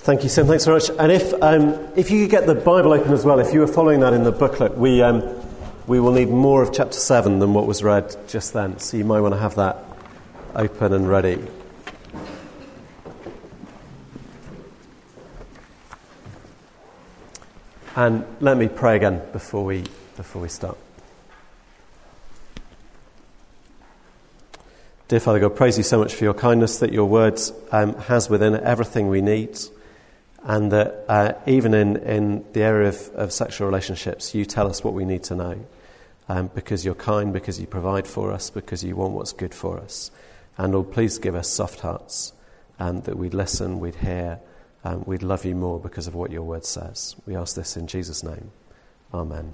Thank you, Sim. Thanks very much. And if you could get the Bible open as well, if you were following that in the booklet, we will need more of chapter 7 than what was read just then. So you might want to have that open and ready. And let me pray again before we start. Dear Father God, praise you so much for your kindness, that your word has within it everything we need, and that even in the area of sexual relationships, you tell us what we need to know, because you're kind, because you provide for us, because you want what's good for us. And Lord, please give us soft hearts, that we'd listen, we'd hear, we'd love you more because of what your word says. We ask this in Jesus' name. Amen.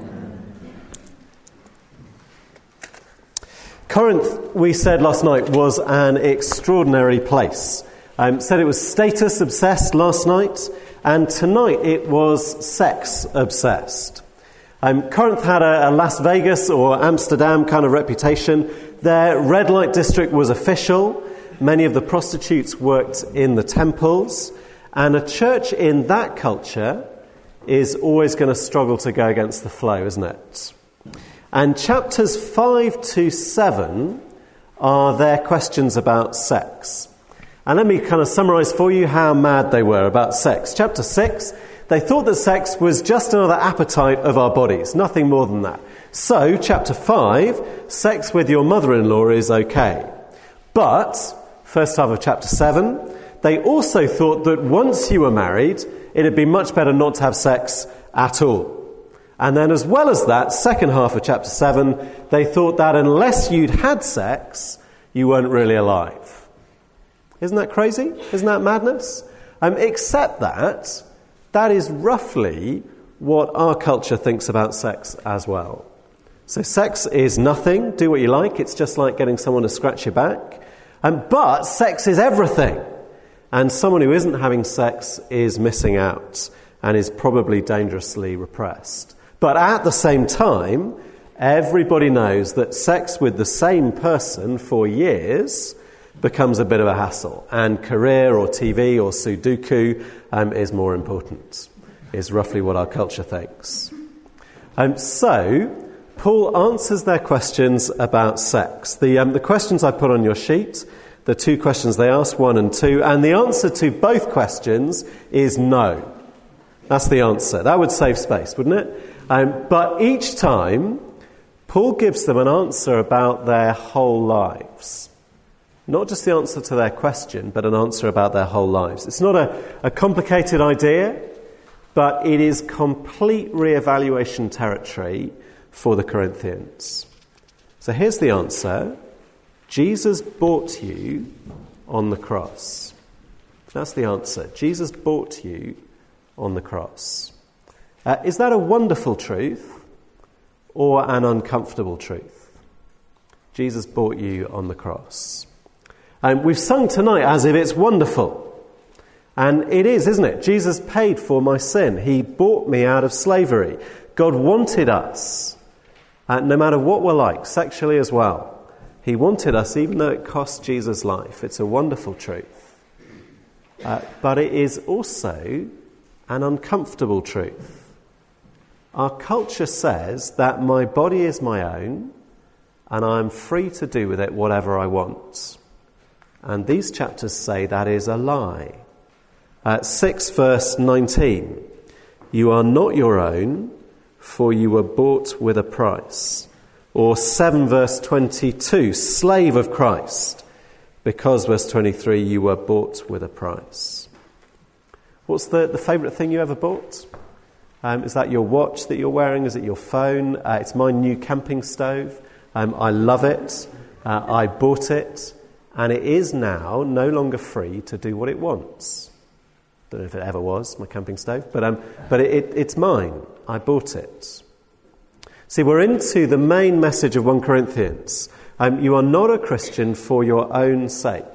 Corinth, we said last night, was an extraordinary place. Said it was status-obsessed last night, and tonight it was sex-obsessed. Corinth had a Las Vegas or Amsterdam kind of reputation. Their red light district was official. Many of the prostitutes worked in the temples. And a church in that culture is always going to struggle to go against the flow, isn't it? And chapters 5 to 7 are their questions about sex. And let me kind of summarise for you how mad they were about sex. Chapter 6, they thought that sex was just another appetite of our bodies, nothing more than that. So, chapter 5, sex with your mother-in-law is okay. But, first half of chapter 7, they also thought that once you were married, it'd be much better not to have sex at all. And then as well as that, second half of chapter 7, they thought that unless you'd had sex, you weren't really alive. Isn't that crazy? Isn't that madness? Except that is roughly what our culture thinks about sex as well. So sex is nothing, do what you like, it's just like getting someone to scratch your back. But sex is everything. And someone who isn't having sex is missing out and is probably dangerously repressed. But at the same time, everybody knows that sex with the same person for years becomes a bit of a hassle. And career or TV or Sudoku is more important, is roughly what our culture thinks. So, Paul answers their questions about sex. The questions I put on your sheet, the two questions they ask, 1 and 2, and the answer to both questions is no. That's the answer. That would save space, wouldn't it? But each time, Paul gives them an answer about their whole lives. Not just the answer to their question, but an answer about their whole lives. It's not a complicated idea, but it is complete re-evaluation territory for the Corinthians. So here's the answer. Jesus bought you on the cross. That's the answer. Jesus bought you on the cross. Is that a wonderful truth or an uncomfortable truth? Jesus bought you on the cross. We've sung tonight as if it's wonderful. And it is, isn't it? Jesus paid for my sin. He bought me out of slavery. God wanted us, no matter what we're like, sexually as well. He wanted us even though it cost Jesus' life. It's a wonderful truth. But it is also an uncomfortable truth. Our culture says that my body is my own and I'm free to do with it whatever I want. And these chapters say that is a lie. 6 verse 19, you are not your own, for you were bought with a price. Or 7 verse 22, slave of Christ, because verse 23, you were bought with a price. What's the favourite thing you ever bought? Is that your watch that you're wearing? Is it your phone? It's my new camping stove. I love it. I bought it. And it is now no longer free to do what it wants. Don't know if it ever was, my camping stove. But it's mine. I bought it. See, we're into the main message of 1 Corinthians. You are not a Christian for your own sake.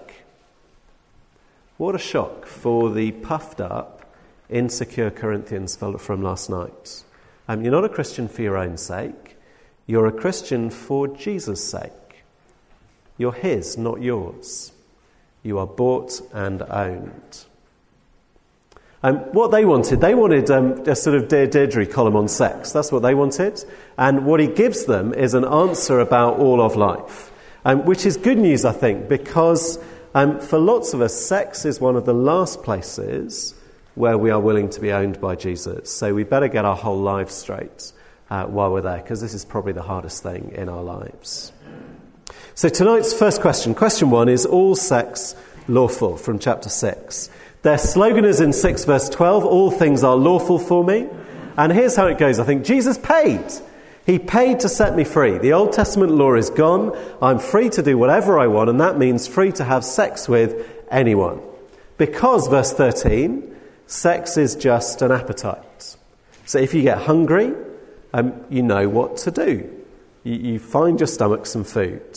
What a shock for the puffed up, insecure Corinthians from last night. You're not a Christian for your own sake. You're a Christian for Jesus' sake. You're his, not yours. You are bought and owned. What they wanted a sort of Dear Deirdre column on sex. That's what they wanted. And what he gives them is an answer about all of life, which is good news, I think, because for lots of us, sex is one of the last places where we are willing to be owned by Jesus. So we better get our whole lives straight while we're there, because this is probably the hardest thing in our lives. So tonight's first question, question 1, is all sex lawful, from chapter 6. Their slogan is in 6 verse 12, all things are lawful for me. And here's how it goes. I think Jesus paid. He paid to set me free. The Old Testament law is gone. I'm free to do whatever I want, and that means free to have sex with anyone. Because, verse 13, sex is just an appetite. So if you get hungry, you know what to do. You find your stomach some food.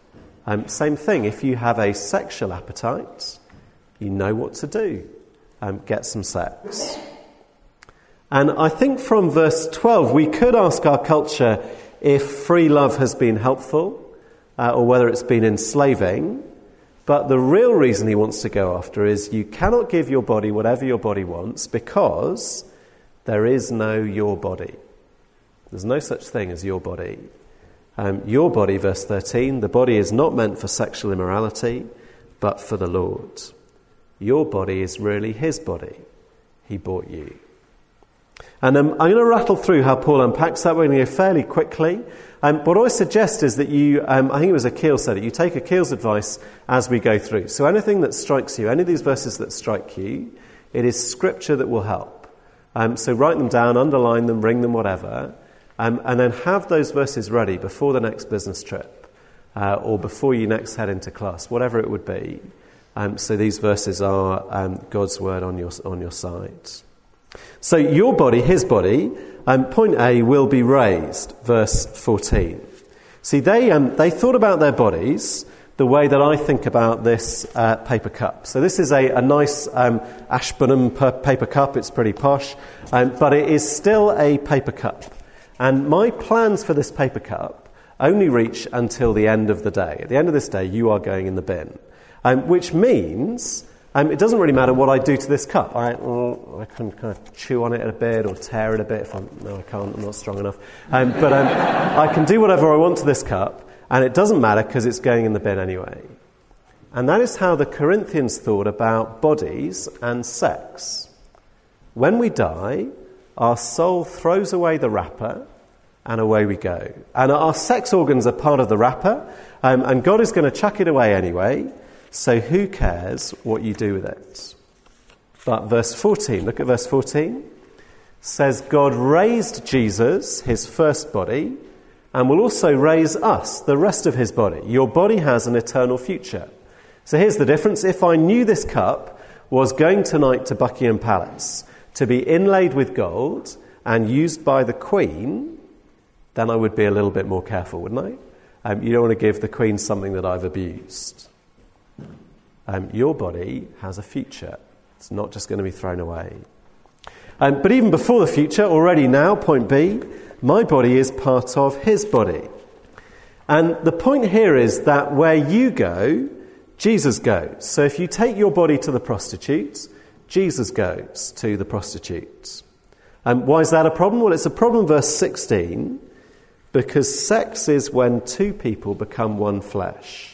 Same thing, if you have a sexual appetite, you know what to do. Get some sex. And I think from verse 12, we could ask our culture if free love has been helpful or whether it's been enslaving. But the real reason he wants to go after is you cannot give your body whatever your body wants because there is no your body. There's no such thing as your body. Your body, verse 13, the body is not meant for sexual immorality, but for the Lord. Your body is really his body. He bought you. And I'm going to rattle through how Paul unpacks that. We're going to go fairly quickly. What I suggest is that you, I think it was Akil said it, you take Akil's advice as we go through. So anything that strikes you, any of these verses that strike you, it is scripture that will help. So write them down, underline them, ring them, whatever, and then have those verses ready before the next business trip or before you next head into class, whatever it would be. So these verses are God's word on your side. So your body, his body, point A, will be raised, verse 14. See, they thought about their bodies the way that I think about this paper cup. So this is a nice Ashburnham paper cup. It's pretty posh, but it is still a paper cup. And my plans for this paper cup only reach until the end of the day. At the end of this day, you are going in the bin, which means it doesn't really matter what I do to this cup. I can kind of chew on it a bit or tear it a bit. No, I can't. I'm not strong enough. But I can do whatever I want to this cup, and it doesn't matter because it's going in the bin anyway. And that is how the Corinthians thought about bodies and sex. When we die, our soul throws away the wrapper, and away we go. And our sex organs are part of the wrapper, and God is going to chuck it away anyway. So who cares what you do with it? But verse 14, look at verse 14. Says God raised Jesus, his first body, and will also raise us, the rest of his body. Your body has an eternal future. So here's the difference. If I knew this cup was going tonight to Buckingham Palace to be inlaid with gold and used by the Queen, then I would be a little bit more careful, wouldn't I? You don't want to give the Queen something that I've abused. Your body has a future. It's not just going to be thrown away. But even before the future, already now, point B, my body is part of his body. And the point here is that where you go, Jesus goes. So if you take your body to the prostitutes, Jesus goes to the prostitutes. Why is that a problem? Well, it's a problem, verse 16, because sex is when two people become one flesh.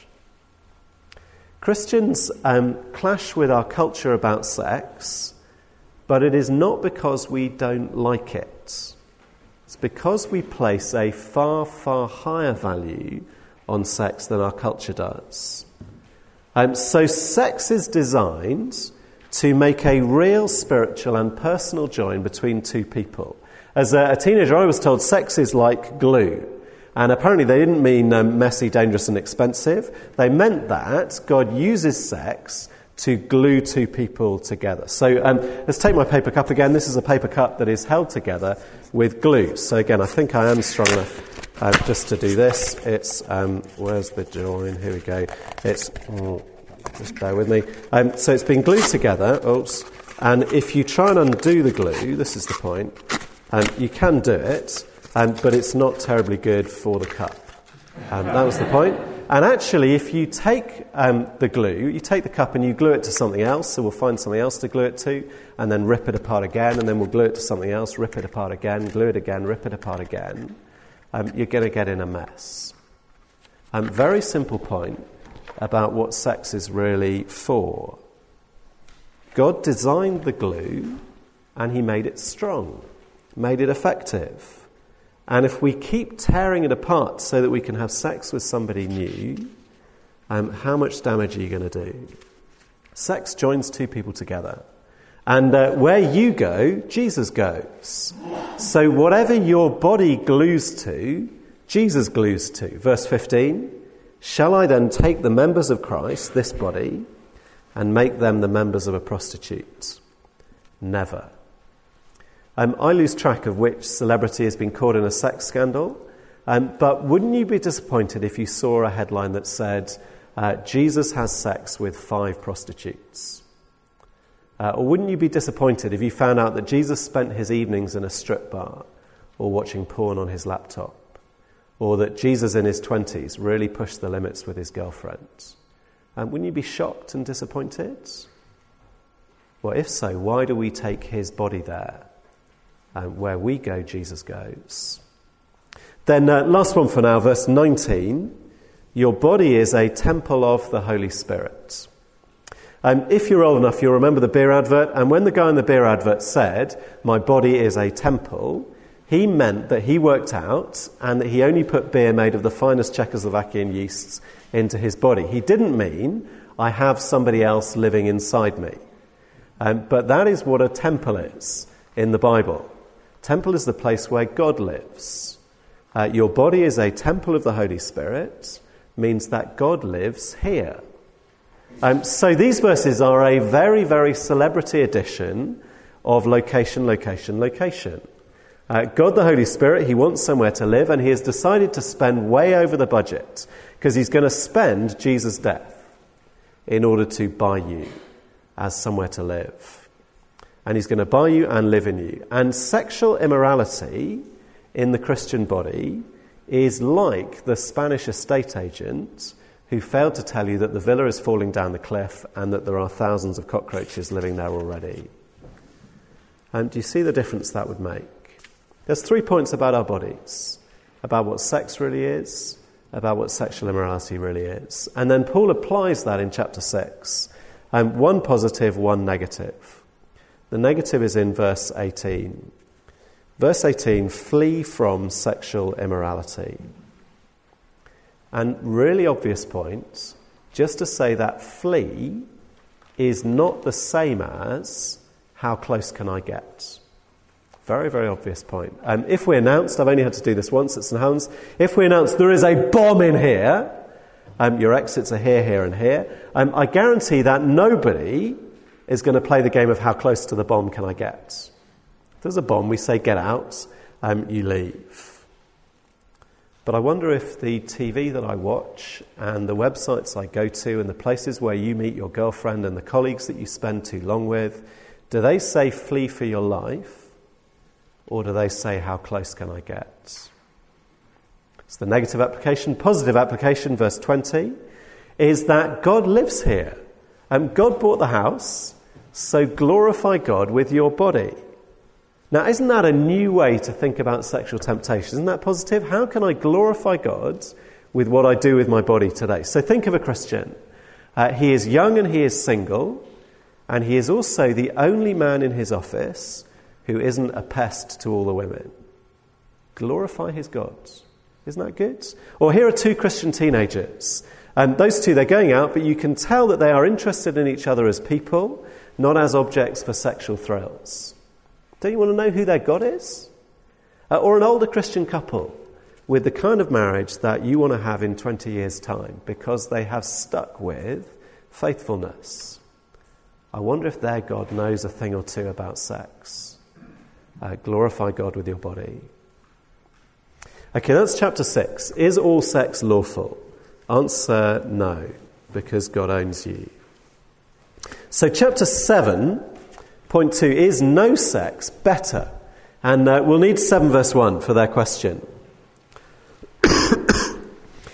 Christians clash with our culture about sex, but it is not because we don't like it. It's because we place a far, far higher value on sex than our culture does. So sex is designed to make a real spiritual and personal join between two people. As a teenager, I was told sex is like glue. And apparently they didn't mean messy, dangerous and expensive. They meant that God uses sex to glue two people together. So let's take my paper cup again. This is a paper cup that is held together with glue. So again, I think I am strong enough just to do this. It's, where's the join? Here we go. It's, just bear with me. So it's been glued together. Oops. And if you try and undo the glue, this is the point, you can do it. But it's not terribly good for the cup. That was the point. And actually, if you take the glue, you take the cup and you glue it to something else, so we'll find something else to glue it to, and then rip it apart again, and then we'll glue it to something else, rip it apart again, glue it again, rip it apart again, you're going to get in a mess. Very simple point about what sex is really for. God designed the glue, and he made it strong, made it effective. And if we keep tearing it apart so that we can have sex with somebody new, how much damage are you going to do? Sex joins two people together. And where you go, Jesus goes. So whatever your body glues to, Jesus glues to. Verse 15, shall I then take the members of Christ, this body, and make them the members of a prostitute? Never. I lose track of which celebrity has been caught in a sex scandal, but wouldn't you be disappointed if you saw a headline that said, Jesus has sex with 5 prostitutes? Or wouldn't you be disappointed if you found out that Jesus spent his evenings in a strip bar or watching porn on his laptop? Or that Jesus in his 20s really pushed the limits with his girlfriend? Wouldn't you be shocked and disappointed? Well, if so, why do we take his body there? Where we go, Jesus goes. Then last one for now, verse 19. Your body is a temple of the Holy Spirit. If you're old enough, you'll remember the beer advert. And when the guy in the beer advert said, my body is a temple, he meant that he worked out and that he only put beer made of the finest Czechoslovakian yeasts into his body. He didn't mean, I have somebody else living inside me. But that is what a temple is in the Bible. Temple is the place where God lives. Your body is a temple of the Holy Spirit, means that God lives here. So these verses are a very, very celebrity edition of location, location, location. God the Holy Spirit, he wants somewhere to live, and he has decided to spend way over the budget because he's going to spend Jesus' death in order to buy you as somewhere to live. And he's going to buy you and live in you. And sexual immorality in the Christian body is like the Spanish estate agent who failed to tell you that the villa is falling down the cliff and that there are thousands of cockroaches living there already. Do you see the difference that would make? There's 3 points about our bodies, about what sex really is, about what sexual immorality really is. And then Paul applies that in chapter 6. One positive, one negative. The negative is in verse 18. Verse 18, flee from sexual immorality. And really obvious point, just to say that flee is not the same as how close can I get? Very, very obvious point. If we announced, I've only had to do this once at St. Helens, if we announced there is a bomb in here, your exits are here, here and here, I guarantee that nobody is going to play the game of how close to the bomb can I get. If there's a bomb, we say get out, you leave. But I wonder if the TV that I watch and the websites I go to and the places where you meet your girlfriend and the colleagues that you spend too long with, do they say flee for your life, or do they say how close can I get? It's the negative application. Positive application, verse 20, is that God lives here. God bought the house, so glorify God with your body. Now, isn't that a new way to think about sexual temptation? Isn't that positive? How can I glorify God with what I do with my body today? So think of a Christian. He is young and he is single, and he is also the only man in his office who isn't a pest to all the women. Glorify his God. Isn't that good? Or here are 2 Christian teenagers. Those 2, they're going out, but you can tell that they are interested in each other as people, not as objects for sexual thrills. Don't you want to know who their God is? Or an older Christian couple with the kind of marriage that you want to have in 20 years' time because they have stuck with faithfulness. I wonder if their God knows a thing or two about sex. Glorify God with your body. Okay, that's chapter 6. Is all sex lawful? Answer, no, because God owns you. So chapter 7, point 2, is no sex better? And we'll need 7 verse 1 for their question.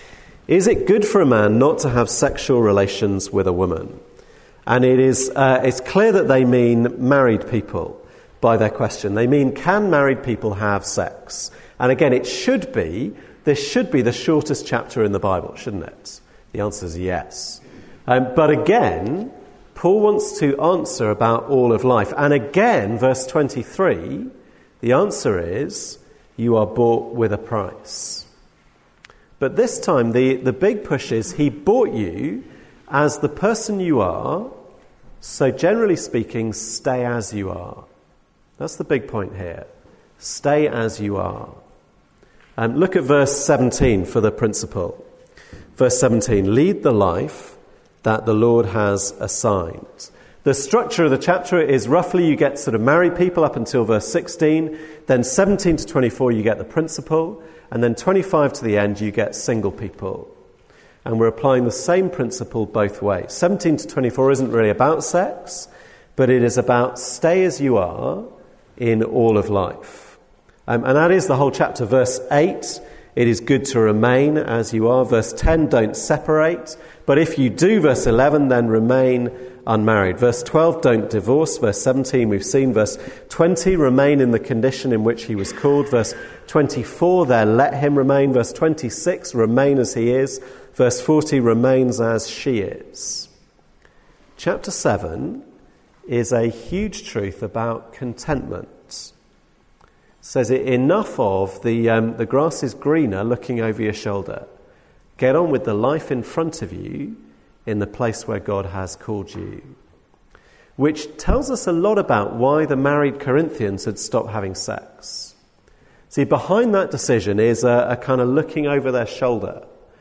Is it good for a man not to have sexual relations with a woman? And it's clear that they mean married people by their question. They mean, can married people have sex? And again, this should be the shortest chapter in the Bible, shouldn't it? The answer is yes. But again, Paul wants to answer about all of life. And again, verse 23, the answer is, you are bought with a price. But this time, the big push is, he bought you as the person you are, so generally speaking, stay as you are. That's the big point here. Stay as you are. Look at verse 17 for the principle. Verse 17, lead the life that the Lord has assigned. The structure of the chapter is roughly you get sort of married people up until verse 16, then 17 to 24 you get the principle, and then 25 to the end you get single people. And we're applying the same principle both ways. 17 to 24 isn't really about sex, but it is about stay as you are in all of life. And that is the whole chapter. Verse 8, it is good to remain as you are. Verse 10, don't separate. But if you do, verse 11, then remain unmarried. Verse 12, don't divorce. Verse 17, we've seen. Verse 20, remain in the condition in which he was called. Verse 24, there let him remain. Verse 26, remain as he is. Verse 40, remains as she is. Chapter 7 is a huge truth about contentment. It says it enough of the grass is greener looking over your shoulder. Get on with the life in front of you in the place where God has called you. Which tells us a lot about why the married Corinthians had stopped having sex. See, behind that decision is a kind of looking over their shoulder.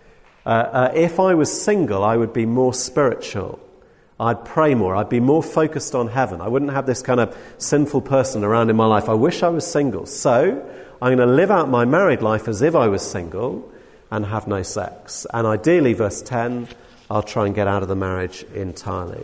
If I was single, I would be more spiritual. I'd pray more. I'd be more focused on heaven. I wouldn't have this kind of sinful person around in my life. I wish I was single. So I'm going to live out my married life as if I was single and have no sex. And ideally, verse 10, I'll try and get out of the marriage entirely.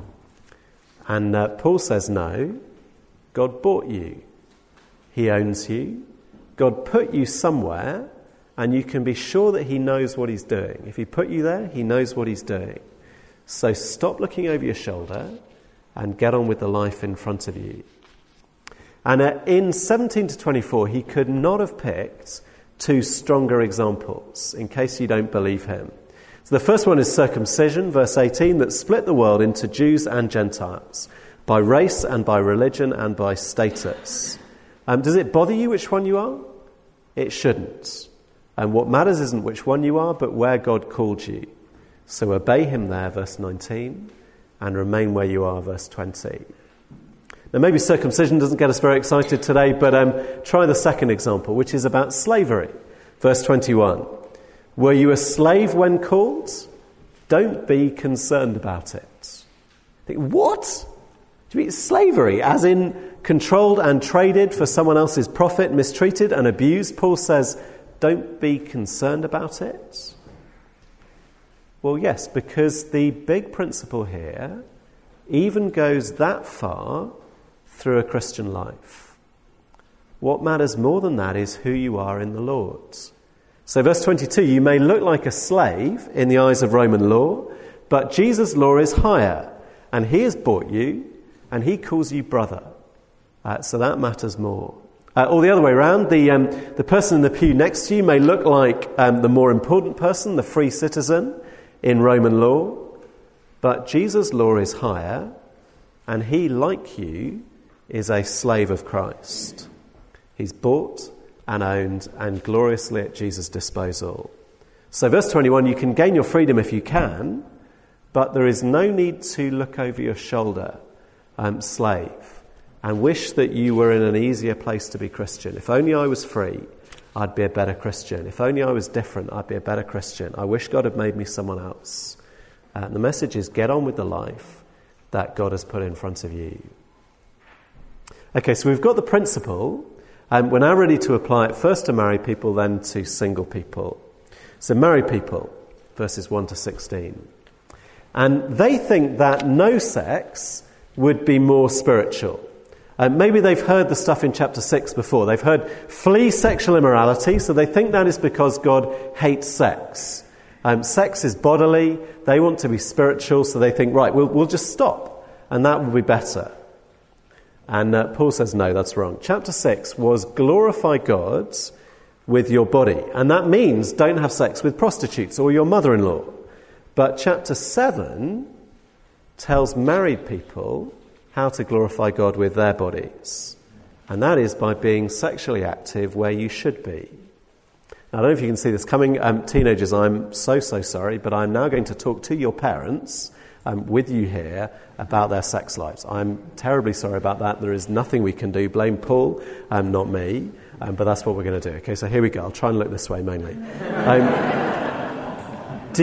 And Paul says, no, God bought you. He owns you. God put you somewhere, and you can be sure that he knows what he's doing. If he put you there, he knows what he's doing. So stop looking over your shoulder and get on with the life in front of you. And in 17 to 24, he could not have picked two stronger examples, in case you don't believe him. So the first one is circumcision, verse 18, that split the world into Jews and Gentiles, by race and by religion and by status. Does it bother you which one you are? It shouldn't. And what matters isn't which one you are, but where God called you. So obey him there, verse 19, and remain where you are, verse 20. Now maybe circumcision doesn't get us very excited today, but try the second example, which is about slavery. Verse 21. Were you a slave when called? Don't be concerned about it. Think, what? Do you mean slavery, as in controlled and traded for someone else's profit, mistreated and abused? Paul says, don't be concerned about it. Well, yes, because the big principle here even goes that far through a Christian life. What matters more than that is who you are in the Lord. So verse 22, you may look like a slave in the eyes of Roman law, but Jesus' law is higher, and he has bought you, and he calls you brother. So that matters more. Or the other way around, the person in the pew next to you may look like the more important person, the free citizen in Roman law, but Jesus' law is higher, and he, like you, is a slave of Christ. He's bought and owned and gloriously at Jesus' disposal. So verse 21, you can gain your freedom if you can, but there is no need to look over your shoulder, slave, and wish that you were in an easier place to be Christian. If only I was free, I'd be a better Christian. If only I was different, I'd be a better Christian. I wish God had made me someone else. The message is get on with the life that God has put in front of you. Okay, so we've got the principle, and we're now ready to apply it first to married people, then to single people. So married people, verses 1 to 16. And they think that no sex would be more spiritual. Maybe they've heard the stuff in chapter 6 before. They've heard flee sexual immorality, so they think that is because God hates sex. Sex is bodily. They want to be spiritual, so they think, right, we'll just stop, and that will be better. And Paul says, no, that's wrong. Chapter 6 was glorify God with your body. And that means don't have sex with prostitutes or your mother-in-law. But chapter 7 tells married people how to glorify God with their bodies. And that is by being sexually active where you should be. Now, I don't know if you can see this coming. Teenagers, I'm so sorry, but I'm now going to talk to your parents with you here about their sex lives. I'm terribly sorry about that. There is nothing we can do. Blame Paul, not me. But that's what we're going to do. Okay, so here we go. I'll try and look this way mainly. Do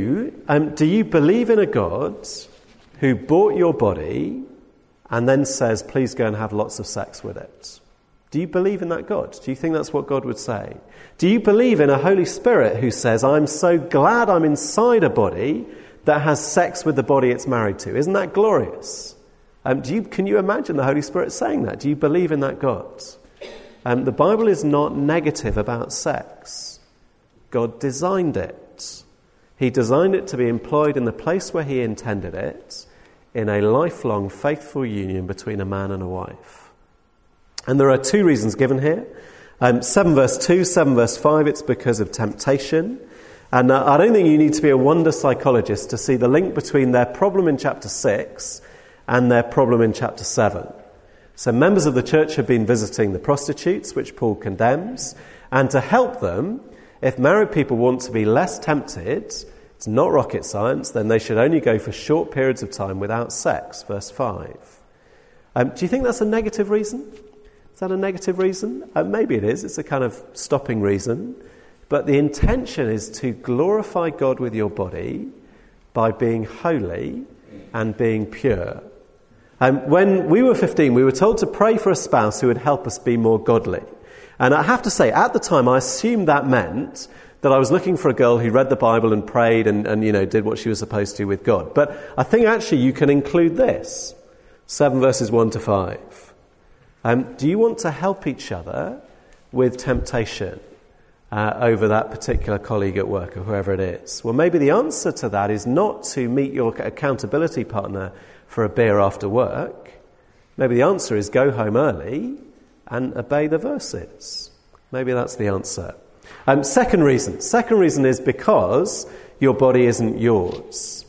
you believe in a God who bought your body and then says, please go and have lots of sex with it? Do you believe in that God? Do you think that's what God would say? Do you believe in a Holy Spirit who says, I'm so glad I'm inside a body that has sex with the body it's married to? Isn't that glorious? Can you imagine the Holy Spirit saying that? Do you believe in that God? The Bible is not negative about sex. God designed it. He designed it to be employed in the place where he intended it, in a lifelong faithful union between a man and a wife. And there are two reasons given here. 7 verse 2, 7 verse 5, it's because of temptation. And I don't think you need to be a wonder psychologist to see the link between their problem in chapter 6 and their problem in chapter 7. So members of the church have been visiting the prostitutes, which Paul condemns, and to help them, if married people want to be less tempted, it's not rocket science, then they should only go for short periods of time without sex, verse 5. Do you think that's a negative reason? Is that a negative reason? Maybe it is. It's a kind of stopping reason. But the intention is to glorify God with your body by being holy and being pure. When we were 15, we were told to pray for a spouse who would help us be more godly. And I have to say, at the time, I assumed that meant that I was looking for a girl who read the Bible and prayed and did what she was supposed to with God. But I think actually you can include this, 7 verses 1 to 5. Do you want to help each other with temptation over that particular colleague at work or whoever it is? Well, maybe the answer to that is not to meet your accountability partner for a beer after work. Maybe the answer is go home early and obey the verses. Maybe that's the answer. Second reason is because your body isn't yours.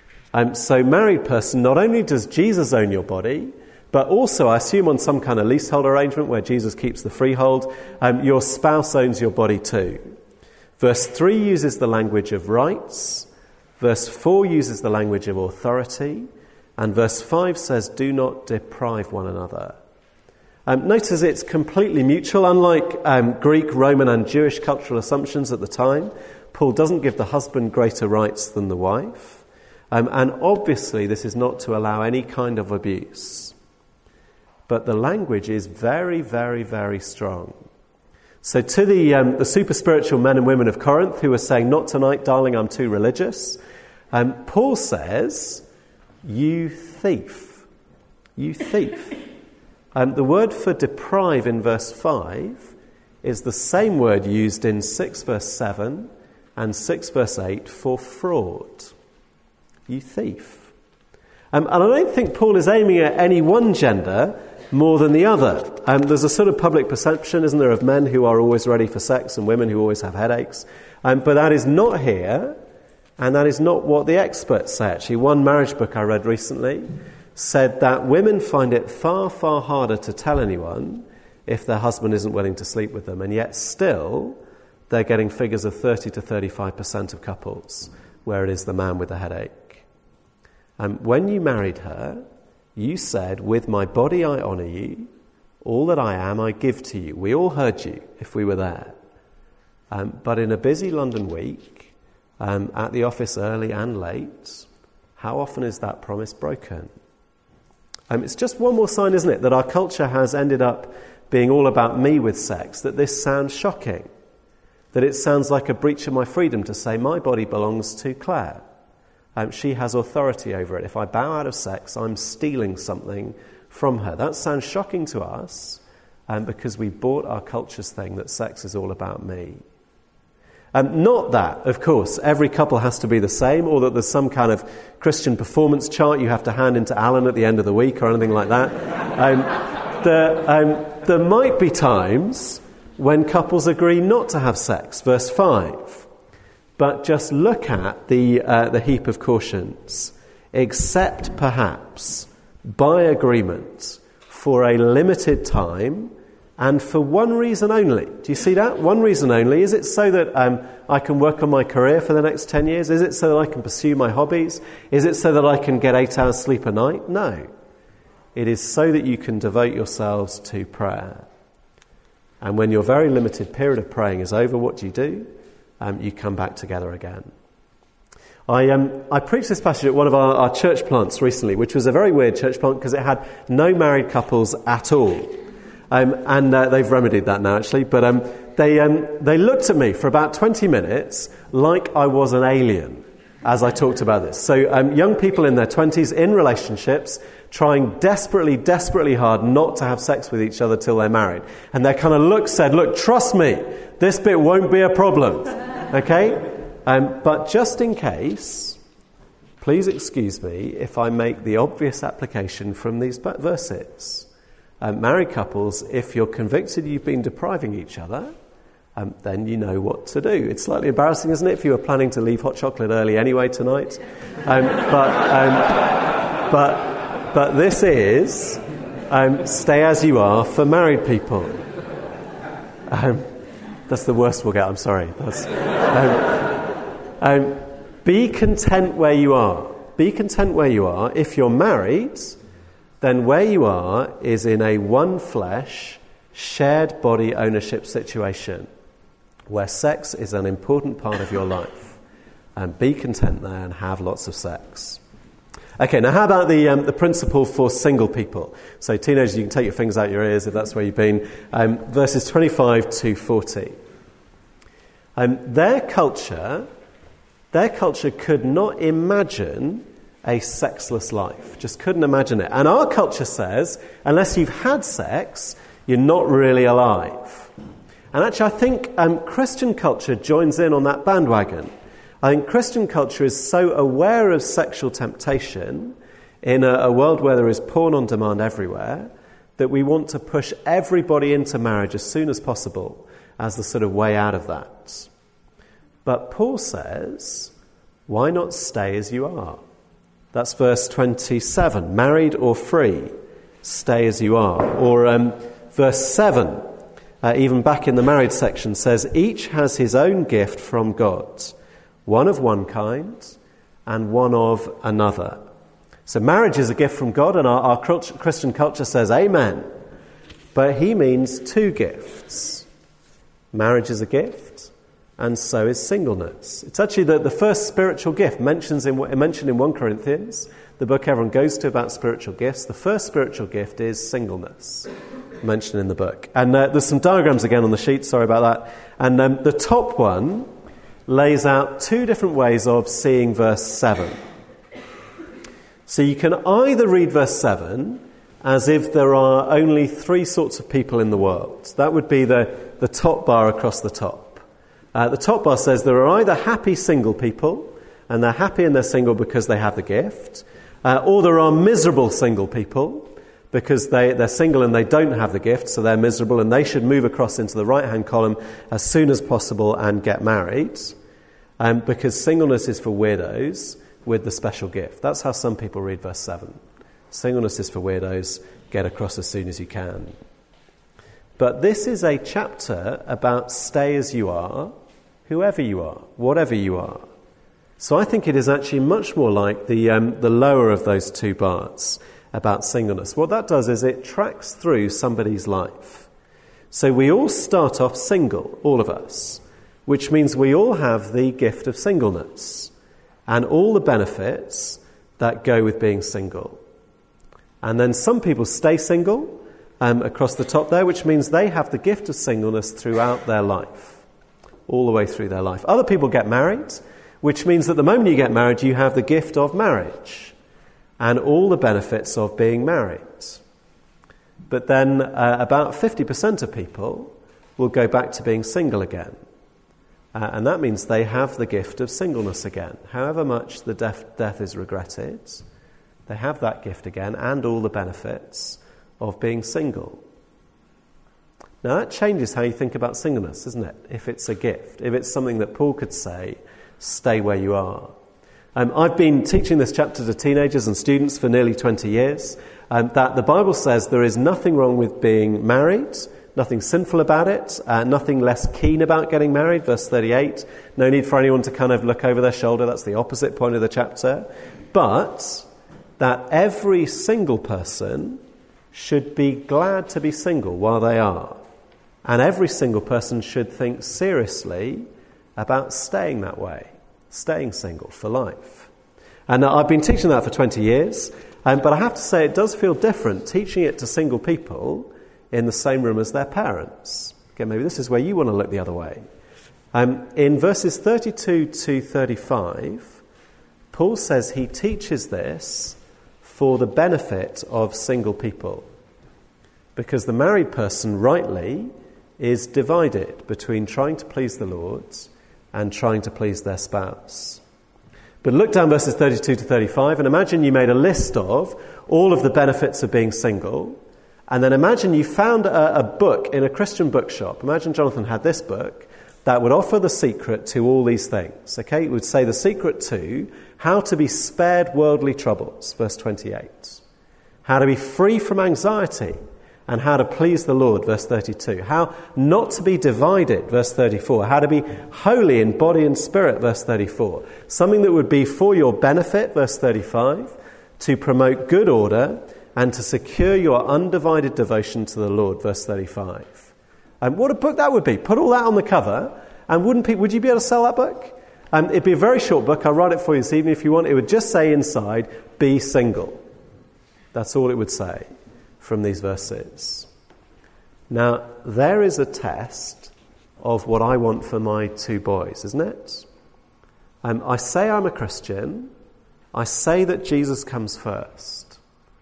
So married person, not only does Jesus own your body, but also, I assume on some kind of leasehold arrangement where Jesus keeps the freehold, your spouse owns your body too. Verse 3 uses the language of rights. Verse 4 uses the language of authority. And verse 5 says, do not deprive one another. Notice it's completely mutual. Unlike Greek, Roman and Jewish cultural assumptions at the time, Paul doesn't give the husband greater rights than the wife. And obviously this is not to allow any kind of abuse. But the language is very, very, very strong. So to the super spiritual men and women of Corinth who are saying, not tonight, darling, I'm too religious, Paul says, you thief. You thief. The word for deprive in verse 5 is the same word used in 6 verse 7 and 6 verse 8 for fraud. You thief. And I don't think Paul is aiming at any one gender more than the other. There's a sort of public perception, isn't there, of men who are always ready for sex and women who always have headaches. But that is not here, and that is not what the experts say. Actually, one marriage book I read recently said that women find it far, far harder to tell anyone if their husband isn't willing to sleep with them, and yet still they're getting figures of 30 to 35% of couples where it is the man with the headache. When you married her, you said, with my body I honour you, all that I am I give to you. We all heard you if we were there. But in a busy London week, at the office early and late, how often is that promise broken? It's just one more sign, isn't it, that our culture has ended up being all about me with sex, that this sounds shocking, that it sounds like a breach of my freedom to say my body belongs to Claire. She has authority over it. If I bow out of sex, I'm stealing something from her. That sounds shocking to us because we bought our culture's thing that sex is all about me. Not that, of course, every couple has to be the same, or that there's some kind of Christian performance chart you have to hand into Alan at the end of the week or anything like that. There might be times when couples agree not to have sex, verse 5. But just look at the heap of cautions. Except perhaps by agreement for a limited time and for one reason only. Do you see that? One reason only. Is it so that I can work on my career for the next 10 years? Is it so that I can pursue my hobbies? Is it so that I can get 8 hours sleep a night? No. It is so that you can devote yourselves to prayer. And when your very limited period of praying is over, what do? You come back together again. I preached this passage at one of our church plants recently, which was a very weird church plant because it had no married couples at all. And they've remedied that now, actually. But they looked at me for about 20 minutes like I was an alien as I talked about this. So young people in their 20s in relationships trying desperately hard not to have sex with each other till they're married. And their kind of look said, look, trust me, this bit won't be a problem. Okay? But just in case, please excuse me if I make the obvious application from these verses. Married couples, if you're convicted you've been depriving each other, then you know what to do. It's slightly embarrassing, isn't it, if you were planning to leave hot chocolate early anyway tonight? But this is stay as you are for married people. That's the worst we'll get, I'm sorry. Be content where you are. Be content where you are. If you're married, then where you are is in a one flesh, shared body ownership situation where sex is an important part of your life. And be content there and have lots of sex. Okay, now how about the principle for single people? So teenagers, you can take your fingers out your ears if that's where you've been. Verses 25 to 40. Their culture could not imagine a sexless life. Just couldn't imagine it. And our culture says, unless you've had sex, you're not really alive. And actually, I think Christian culture joins in on that bandwagon. I think Christian culture is so aware of sexual temptation in a world where there is porn on demand everywhere that we want to push everybody into marriage as soon as possible as the sort of way out of that. But Paul says, why not stay as you are? That's verse 27, married or free, stay as you are. Or verse 7, even back in the married section, says, each has his own gift from God, one of one kind and one of another. So marriage is a gift from God, and our Christian culture says amen. But he means two gifts. Marriage is a gift, and so is singleness. It's actually the first spiritual gift mentioned in 1 Corinthians, the book everyone goes to about spiritual gifts. The first spiritual gift is singleness, mentioned in the book. And there's some diagrams again on the sheet, sorry about that. And the top one lays out two different ways of seeing verse 7. So you can either read verse 7 as if there are only three sorts of people in the world. That would be the top bar across the top. The top bar says there are either happy single people, and they're happy and they're single because they have the gift, or there are miserable single people because they're single and they don't have the gift, so they're miserable and they should move across into the right-hand column as soon as possible and get married, because singleness is for weirdos with the special gift. That's how some people read verse 7. Singleness is for weirdos, get across as soon as you can. But this is a chapter about stay as you are, whoever you are, whatever you are. So I think it is actually much more like the lower of those two bars about singleness. What that does is it tracks through somebody's life. So we all start off single, all of us, which means we all have the gift of singleness and all the benefits that go with being single. And then some people stay single across the top there, which means they have the gift of singleness throughout their life, all the way through their life. Other people get married, which means that the moment you get married, you have the gift of marriage and all the benefits of being married. But then about 50% of people will go back to being single again. And that means they have the gift of singleness again. However much the death is regretted, they have that gift again and all the benefits of being single. Now that changes how you think about singleness, isn't it? If it's a gift, if it's something that Paul could say, stay where you are. I've been teaching this chapter to teenagers and students for nearly 20 years, that the Bible says there is nothing wrong with being married, nothing sinful about it, nothing less keen about getting married, verse 38. No need for anyone to kind of look over their shoulder, that's the opposite point of the chapter. But that every single person should be glad to be single while they are. And every single person should think seriously about staying that way, staying single for life. And I've been teaching that for 20 years, but I have to say it does feel different teaching it to single people in the same room as their parents. Okay, maybe this is where you want to look the other way. In verses 32 to 35, Paul says he teaches this for the benefit of single people, because the married person rightly is divided between trying to please the Lord and trying to please their spouse. But look down verses 32 to 35 and imagine you made a list of all of the benefits of being single, and then imagine you found a book in a Christian bookshop. Imagine Jonathan had this book that would offer the secret to all these things. Okay, it would say the secret to how to be spared worldly troubles, verse 28. How to be free from anxiety and how to please the Lord, verse 32. How not to be divided, verse 34. How to be holy in body and spirit, verse 34. Something that would be for your benefit, verse 35. To promote good order and to secure your undivided devotion to the Lord, verse 35. And what a book that would be. Put all that on the cover, and would you be able to sell that book? It'd be a very short book. I'll write it for you this evening if you want. It would just say inside, be single. That's all it would say from these verses. Now, there is a test of what I want for my two boys, isn't it? I say I'm a Christian. I say that Jesus comes first.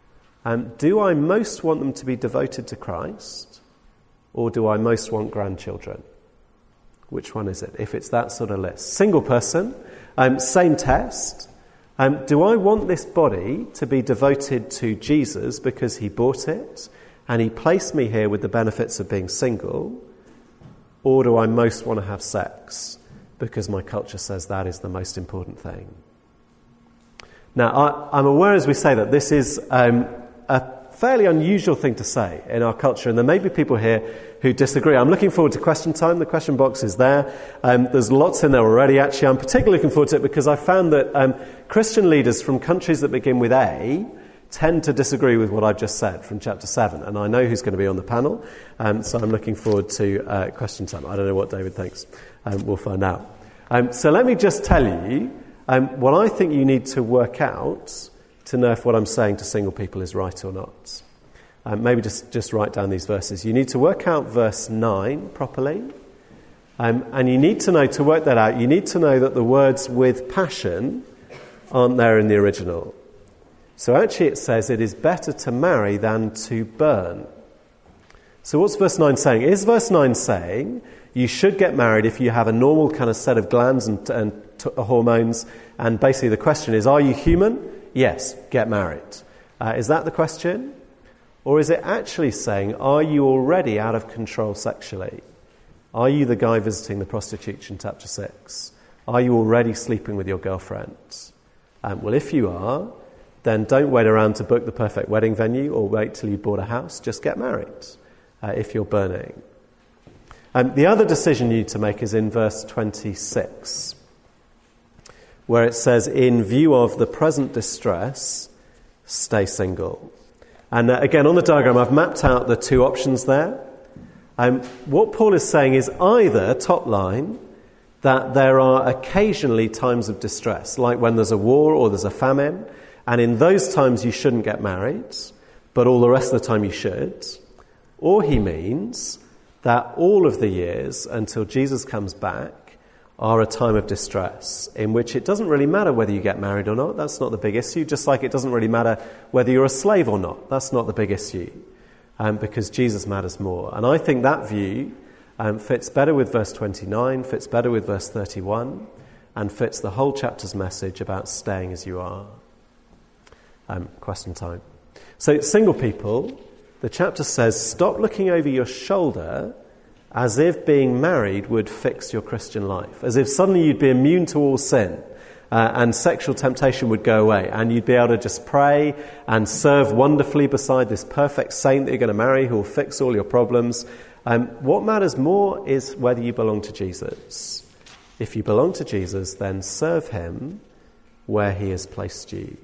Do I most want them to be devoted to Christ, or do I most want grandchildren? Which one is it? If it's that sort of list. Single person, same test. Do I want this body to be devoted to Jesus because he bought it and he placed me here with the benefits of being single? Or do I most want to have sex because my culture says that is the most important thing? Now, I'm aware as we say that this is a fairly unusual thing to say in our culture, and there may be people here who disagree. I'm looking forward to question time. The question box is there. There's lots in there already, actually. I'm particularly looking forward to it because I found that Christian leaders from countries that begin with A tend to disagree with what I've just said from chapter 7, and I know who's going to be on the panel, so I'm looking forward to question time. I don't know what David thinks. We'll find out. So let me just tell you what I think you need to work out to know if what I'm saying to single people is right or not. Maybe just write down these verses. You need to work out verse 9 properly. And you need to know, to work that out, you need to know that the words with passion aren't there in the original. So actually it says it is better to marry than to burn. So what's verse 9 saying? Is verse 9 saying you should get married if you have a normal kind of set of glands and hormones, and basically the question is, are you human? Yes, get married. Is that the question? Or is it actually saying, are you already out of control sexually? Are you the guy visiting the prostitute in chapter 6? Are you already sleeping with your girlfriend? Well, if you are, then don't wait around to book the perfect wedding venue or wait till you bought a house. Just get married if you're burning. The other decision you need to make is in verse 26, where it says, in view of the present distress, stay single. And again, on the diagram, I've mapped out the two options there. What Paul is saying is either, top line, that there are occasionally times of distress, like when there's a war or there's a famine, and in those times you shouldn't get married, but all the rest of the time you should. Or he means that all of the years until Jesus comes back are a time of distress, in which it doesn't really matter whether you get married or not. That's not the big issue, just like it doesn't really matter whether you're a slave or not. That's not the big issue, because Jesus matters more. And I think that view fits better with verse 29, fits better with verse 31, and fits the whole chapter's message about staying as you are. Question time. So, single people, the chapter says, stop looking over your shoulder as if being married would fix your Christian life, as if suddenly you'd be immune to all sin and sexual temptation would go away and you'd be able to just pray and serve wonderfully beside this perfect saint that you're going to marry who will fix all your problems. What matters more is whether you belong to Jesus. If you belong to Jesus, then serve him where he has placed you.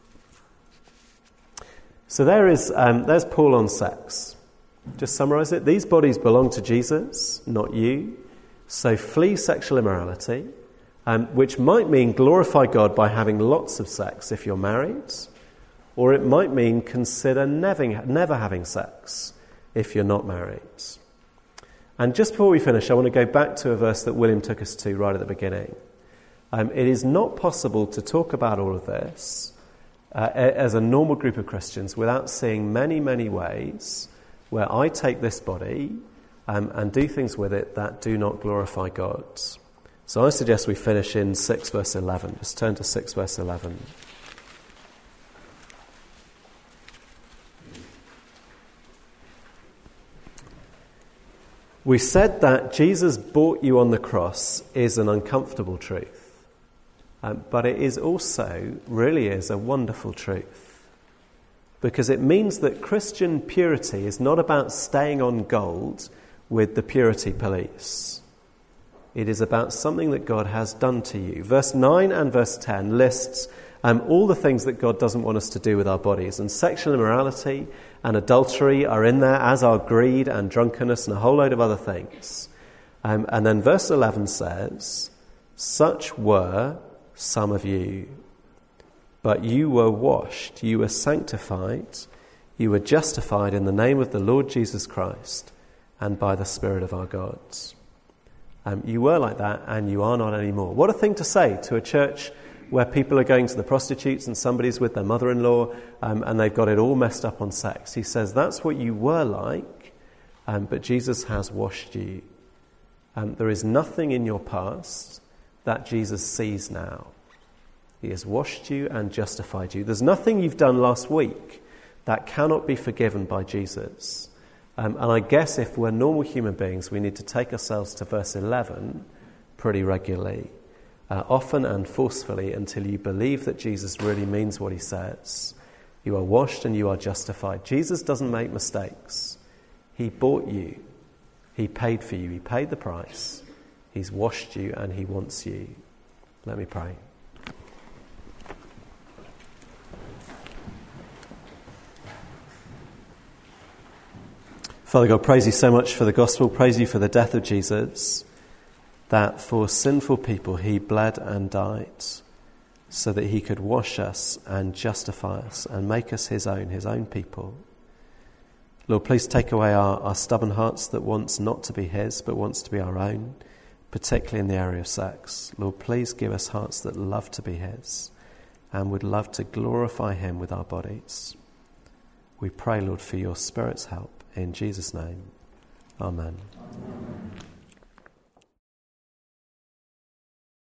So there's Paul on sex. Just summarise it. These bodies belong to Jesus, not you. So flee sexual immorality, which might mean glorify God by having lots of sex if you're married, or it might mean consider never having sex if you're not married. And just before we finish, I want to go back to a verse that William took us to right at the beginning. It is not possible to talk about all of this as a normal group of Christians without seeing many, many ways where I take this body and do things with it that do not glorify God. So I suggest we finish in 6 verse 11. Just turn to 6 verse 11. We said that Jesus bought you on the cross is an uncomfortable truth, but it is also, really is, a wonderful truth. Because it means that Christian purity is not about staying on gold with the purity police. It is about something that God has done to you. Verse 9 and verse 10 lists all the things that God doesn't want us to do with our bodies. And sexual immorality and adultery are in there, as are greed and drunkenness and a whole load of other things. And then verse 11 says, such were some of you. But you were washed, you were sanctified, you were justified in the name of the Lord Jesus Christ and by the Spirit of our God. You were like that and you are not anymore. What a thing to say to a church where people are going to the prostitutes and somebody's with their mother-in-law and they've got it all messed up on sex. He says that's what you were like, but Jesus has washed you. There is nothing in your past that Jesus sees now. He has washed you and justified you. There's nothing you've done last week that cannot be forgiven by Jesus. And I guess if we're normal human beings, we need to take ourselves to verse 11 pretty regularly, often and forcefully, until you believe that Jesus really means what he says. You are washed and you are justified. Jesus doesn't make mistakes. He bought you. He paid for you. He paid the price. He's washed you and he wants you. Let me pray. Father God, praise you so much for the gospel. Praise you for the death of Jesus, that for sinful people he bled and died so that he could wash us and justify us and make us his own people. Lord, please take away our stubborn hearts that wants not to be his but wants to be our own, particularly in the area of sex. Lord, please give us hearts that love to be his and would love to glorify him with our bodies. We pray, Lord, for your Spirit's help. In Jesus' name, amen.